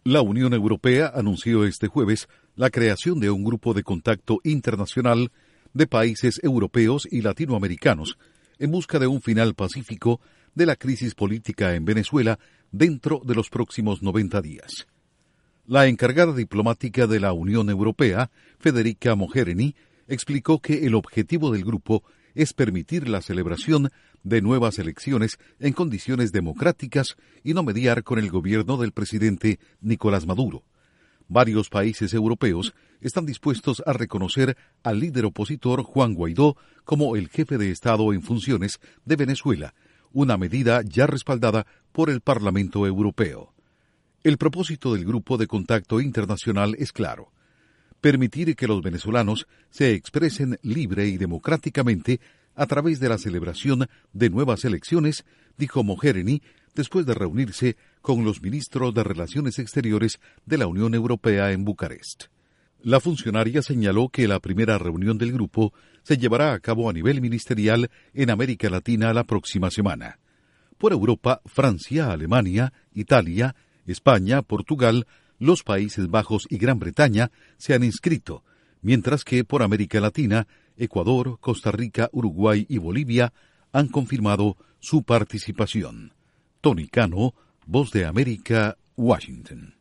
La Unión Europea anunció este jueves la creación de un grupo de contacto internacional de países europeos y latinoamericanos en busca de un final pacífico de la crisis política en Venezuela dentro de los próximos 90 días. La encargada diplomática de la Unión Europea, Federica Mogherini, explicó que el objetivo del grupo es permitir la celebración de nuevas elecciones en condiciones democráticas y no mediar con el gobierno del presidente Nicolás Maduro. Varios países europeos están dispuestos a reconocer al líder opositor Juan Guaidó como el jefe de Estado en funciones de Venezuela, una medida ya respaldada por el Parlamento Europeo. El propósito del Grupo de Contacto Internacional es claro: permitir que los venezolanos se expresen libre y democráticamente a través de la celebración de nuevas elecciones, dijo Mogherini después de reunirse con los ministros de Relaciones Exteriores de la Unión Europea en Bucarest. La funcionaria señaló que la primera reunión del grupo se llevará a cabo a nivel ministerial en América Latina la próxima semana. Por Europa, Francia, Alemania, Italia, España, Portugal, los Países Bajos y Gran Bretaña se han inscrito, mientras que por América Latina, Ecuador, Costa Rica, Uruguay y Bolivia han confirmado su participación. Tony Cano, Voz de América, Washington.